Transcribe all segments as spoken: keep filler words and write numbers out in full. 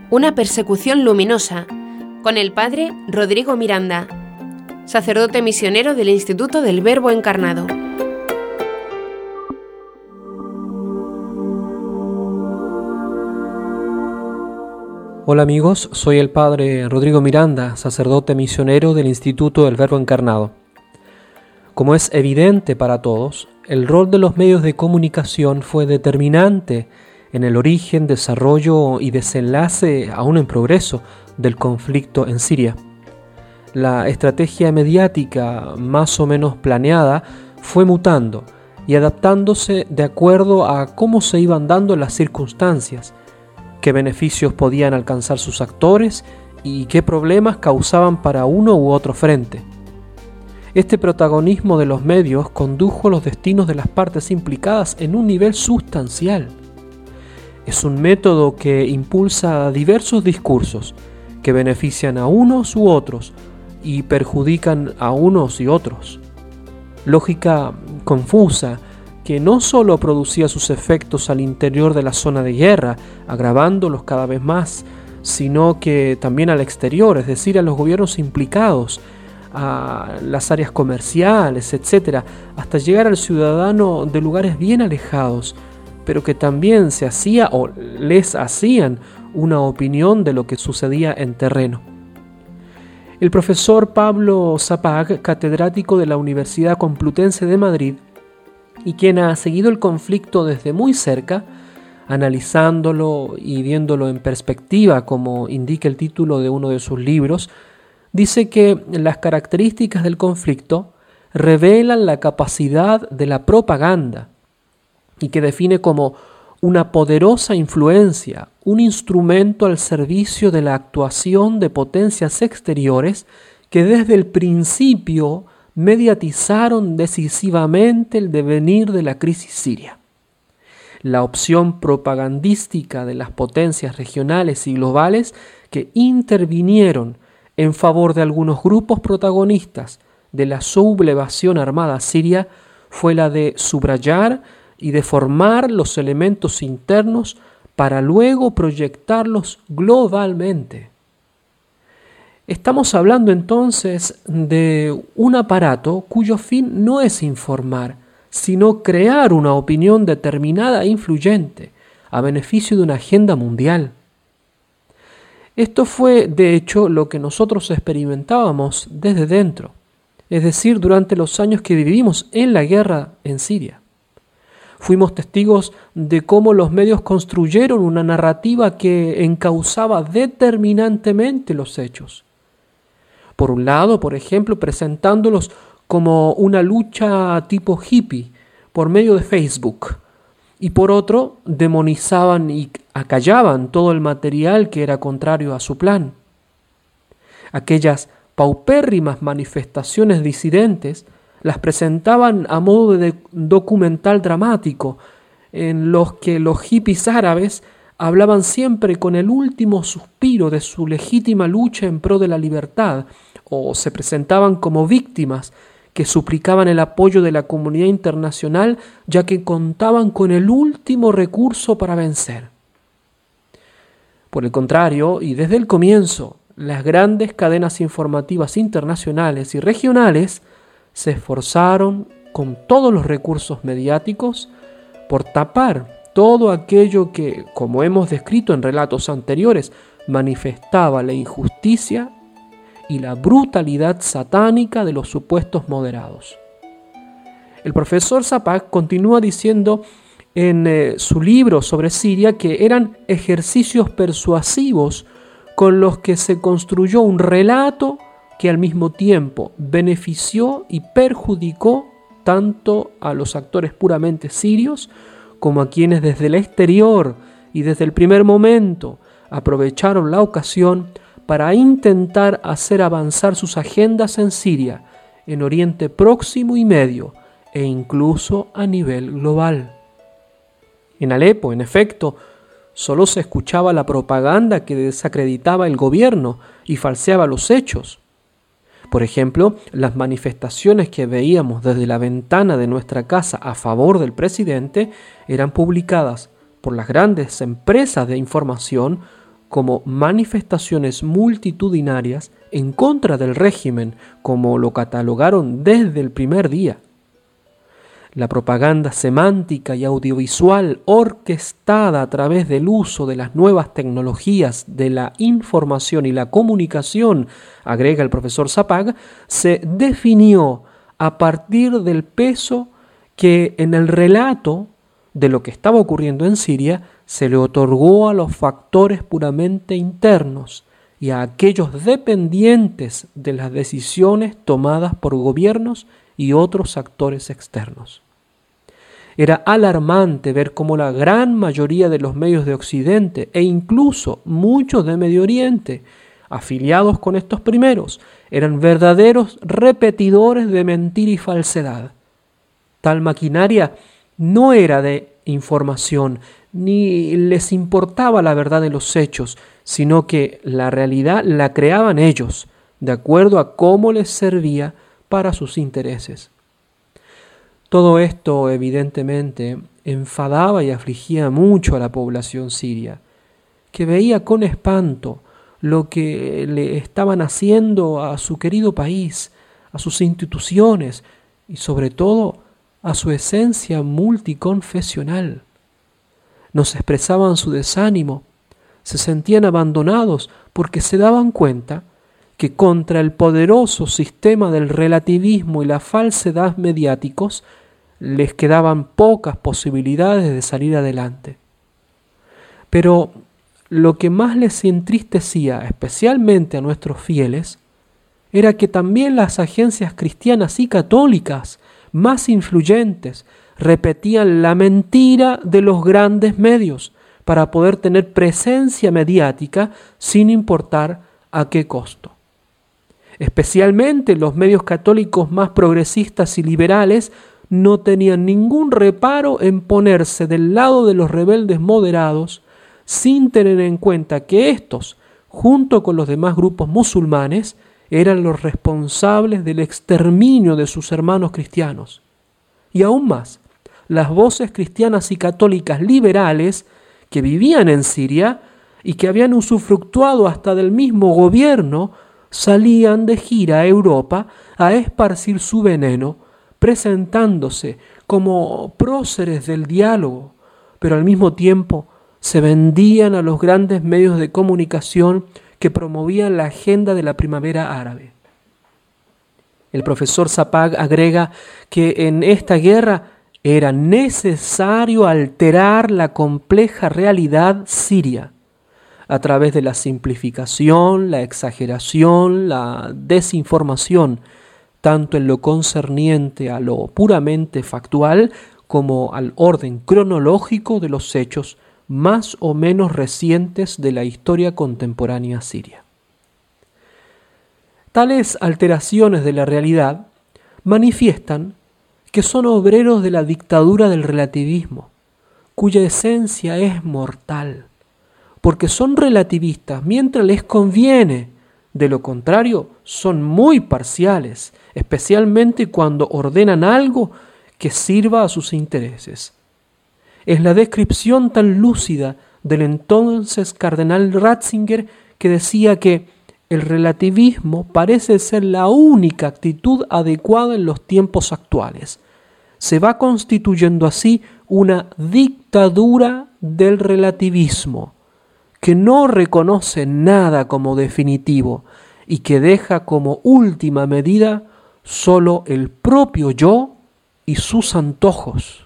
Una persecución luminosa, con el padre Rodrigo Miranda, sacerdote misionero del Instituto del Verbo Encarnado. Hola amigos, soy el padre Rodrigo Miranda, sacerdote misionero del Instituto del Verbo Encarnado. Como es evidente para todos, el rol de los medios de comunicación fue determinante en el origen, desarrollo y desenlace, aún en progreso, del conflicto en Siria. La estrategia mediática más o menos planeada fue mutando y adaptándose de acuerdo a cómo se iban dando las circunstancias, qué beneficios podían alcanzar sus actores y qué problemas causaban para uno u otro frente. Este protagonismo de los medios condujo los destinos de las partes implicadas en un nivel sustancial. Es un método que impulsa diversos discursos que benefician a unos u otros y perjudican a unos y otros. Lógica confusa que no solo producía sus efectos al interior de la zona de guerra, agravándolos cada vez más, sino que también al exterior, es decir, a los gobiernos implicados, a las áreas comerciales, etcétera, hasta llegar al ciudadano de lugares bien alejados, pero que también se hacía o les hacían una opinión de lo que sucedía en terreno. El profesor Pablo Zapag, catedrático de la Universidad Complutense de Madrid, y quien ha seguido el conflicto desde muy cerca, analizándolo y viéndolo en perspectiva, como indica el título de uno de sus libros, dice que las características del conflicto revelan la capacidad de la propaganda y que define como una poderosa influencia, un instrumento al servicio de la actuación de potencias exteriores que desde el principio mediatizaron decisivamente el devenir de la crisis siria. La opción propagandística de las potencias regionales y globales que intervinieron en favor de algunos grupos protagonistas de la sublevación armada siria fue la de subrayar y deformar los elementos internos para luego proyectarlos globalmente. Estamos hablando entonces de un aparato cuyo fin no es informar, sino crear una opinión determinada e influyente a beneficio de una agenda mundial. Esto fue, de hecho, lo que nosotros experimentábamos desde dentro, es decir, durante los años que vivimos en la guerra en Siria. Fuimos testigos de cómo los medios construyeron una narrativa que encauzaba determinantemente los hechos. Por un lado, por ejemplo, presentándolos como una lucha tipo hippie por medio de Facebook, y por otro, demonizaban y acallaban todo el material que era contrario a su plan. Aquellas paupérrimas manifestaciones disidentes las presentaban a modo de documental dramático, en los que los hippies árabes hablaban siempre con el último suspiro de su legítima lucha en pro de la libertad, o se presentaban como víctimas que suplicaban el apoyo de la comunidad internacional, ya que contaban con el último recurso para vencer. Por el contrario, y desde el comienzo, las grandes cadenas informativas internacionales y regionales se esforzaron con todos los recursos mediáticos por tapar todo aquello que, como hemos descrito en relatos anteriores, manifestaba la injusticia y la brutalidad satánica de los supuestos moderados. El profesor Zapag continúa diciendo en eh, su libro sobre Siria que eran ejercicios persuasivos con los que se construyó un relato que al mismo tiempo benefició y perjudicó tanto a los actores puramente sirios como a quienes desde el exterior y desde el primer momento aprovecharon la ocasión para intentar hacer avanzar sus agendas en Siria, en Oriente Próximo y Medio, e incluso a nivel global. En Alepo, en efecto, solo se escuchaba la propaganda que desacreditaba el gobierno y falseaba los hechos. Por ejemplo, las manifestaciones que veíamos desde la ventana de nuestra casa a favor del presidente eran publicadas por las grandes empresas de información como manifestaciones multitudinarias en contra del régimen, como lo catalogaron desde el primer día. La propaganda semántica y audiovisual orquestada a través del uso de las nuevas tecnologías de la información y la comunicación, agrega el profesor Zapag, se definió a partir del peso que en el relato de lo que estaba ocurriendo en Siria se le otorgó a los factores puramente internos y a aquellos dependientes de las decisiones tomadas por gobiernos y otros actores externos. Era alarmante ver cómo la gran mayoría de los medios de Occidente e incluso muchos de Medio Oriente, afiliados con estos primeros, eran verdaderos repetidores de mentira y falsedad. Tal maquinaria no era de información, ni les importaba la verdad de los hechos, sino que la realidad la creaban ellos, de acuerdo a cómo les servía para sus intereses. Todo esto, evidentemente, enfadaba y afligía mucho a la población siria, que veía con espanto lo que le estaban haciendo a su querido país, a sus instituciones y sobre todo a su esencia multiconfesional. Nos expresaban su desánimo, se sentían abandonados porque se daban cuenta que contra el poderoso sistema del relativismo y la falsedad mediáticos les quedaban pocas posibilidades de salir adelante. Pero lo que más les entristecía, especialmente a nuestros fieles, era que también las agencias cristianas y católicas más influyentes repetían la mentira de los grandes medios para poder tener presencia mediática sin importar a qué costo. Especialmente los medios católicos más progresistas y liberales no tenían ningún reparo en ponerse del lado de los rebeldes moderados sin tener en cuenta que estos, junto con los demás grupos musulmanes, eran los responsables del exterminio de sus hermanos cristianos. Y aún más, las voces cristianas y católicas liberales que vivían en Siria y que habían usufructuado hasta del mismo gobierno, salían de gira a Europa a esparcir su veneno, presentándose como próceres del diálogo, pero al mismo tiempo se vendían a los grandes medios de comunicación que promovían la agenda de la primavera árabe. El profesor Zapag agrega que en esta guerra era necesario alterar la compleja realidad siria a través de la simplificación, la exageración, la desinformación, tanto en lo concerniente a lo puramente factual como al orden cronológico de los hechos más o menos recientes de la historia contemporánea siria. Tales alteraciones de la realidad manifiestan que son obreros de la dictadura del relativismo, cuya esencia es mortal, porque son relativistas mientras les conviene, de lo contrario son muy parciales, especialmente cuando ordenan algo que sirva a sus intereses. Es la descripción tan lúcida del entonces cardenal Ratzinger que decía que el relativismo parece ser la única actitud adecuada en los tiempos actuales. Se va constituyendo así una dictadura del relativismo, que no reconoce nada como definitivo y que deja como última medida solo el propio yo y sus antojos.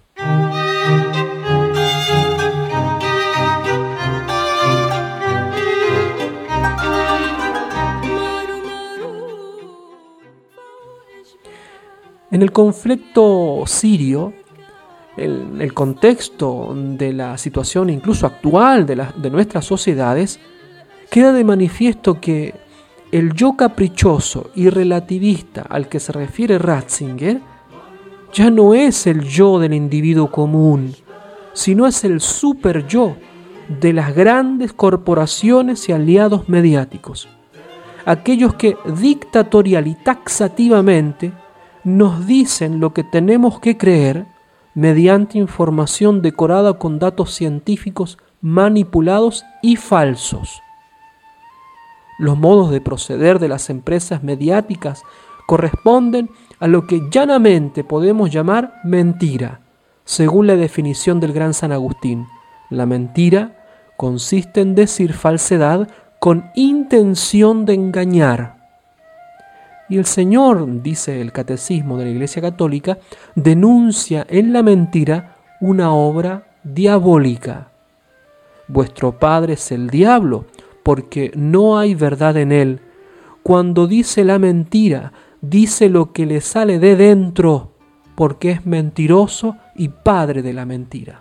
En el conflicto sirio, en el contexto de la situación incluso actual de, la, de nuestras sociedades, queda de manifiesto que el yo caprichoso y relativista al que se refiere Ratzinger ya no es el yo del individuo común, sino es el super yo de las grandes corporaciones y aliados mediáticos, aquellos que dictatorial y taxativamente nos dicen lo que tenemos que creer mediante información decorada con datos científicos manipulados y falsos. Los modos de proceder de las empresas mediáticas corresponden a lo que llanamente podemos llamar mentira, según la definición del gran San Agustín. La mentira consiste en decir falsedad con intención de engañar. Y el Señor, dice el Catecismo de la Iglesia Católica, denuncia en la mentira una obra diabólica. Vuestro padre es el diablo, porque no hay verdad en él. Cuando dice la mentira, dice lo que le sale de dentro, porque es mentiroso y padre de la mentira.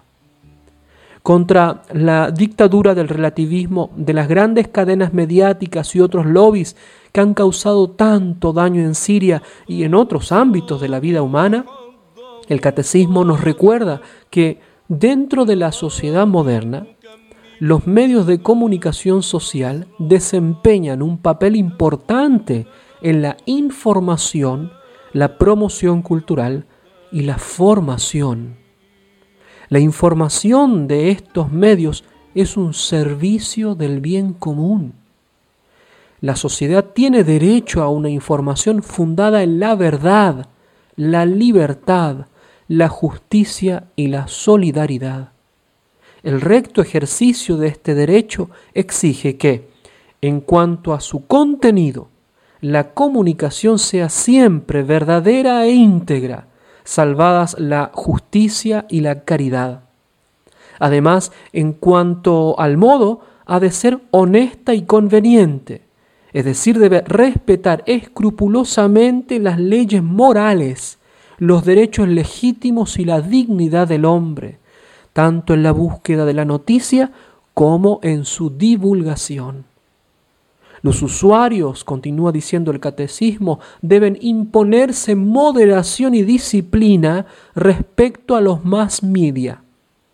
Contra la dictadura del relativismo, de las grandes cadenas mediáticas y otros lobbies que han causado tanto daño en Siria y en otros ámbitos de la vida humana, el Catecismo nos recuerda que dentro de la sociedad moderna, los medios de comunicación social desempeñan un papel importante en la información, la promoción cultural y la formación. La información de estos medios es un servicio del bien común. La sociedad tiene derecho a una información fundada en la verdad, la libertad, la justicia y la solidaridad. El recto ejercicio de este derecho exige que, en cuanto a su contenido, la comunicación sea siempre verdadera e íntegra, salvadas la justicia y la caridad. Además, en cuanto al modo, ha de ser honesta y conveniente, es decir, debe respetar escrupulosamente las leyes morales, los derechos legítimos y la dignidad del hombre, tanto en la búsqueda de la noticia como en su divulgación. Los usuarios, continúa diciendo el Catecismo, deben imponerse moderación y disciplina respecto a los mass media.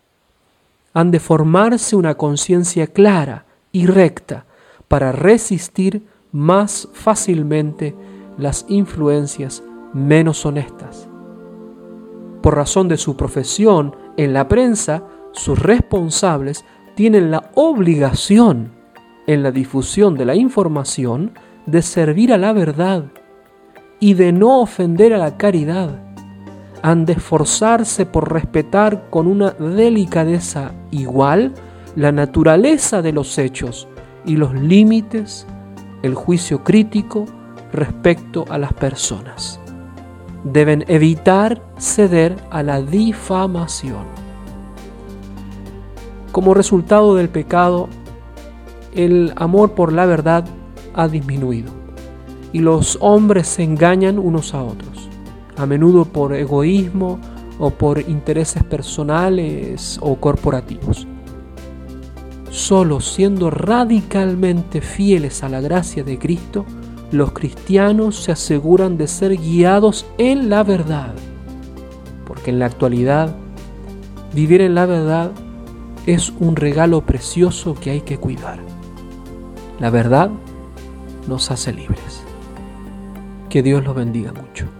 Han de formarse una conciencia clara y recta para resistir más fácilmente las influencias menos honestas. Por razón de su profesión en la prensa, sus responsables tienen la obligación en la difusión de la información de servir a la verdad y de no ofender a la caridad. Han de esforzarse por respetar con una delicadeza igual la naturaleza de los hechos y los límites, el juicio crítico respecto a las personas. Deben evitar ceder a la difamación. Como resultado del pecado, el amor por la verdad ha disminuido y los hombres se engañan unos a otros, a menudo por egoísmo o por intereses personales o corporativos. Solo siendo radicalmente fieles a la gracia de Cristo, los cristianos se aseguran de ser guiados en la verdad, porque en la actualidad vivir en la verdad es un regalo precioso que hay que cuidar. La verdad nos hace libres. Que Dios los bendiga mucho.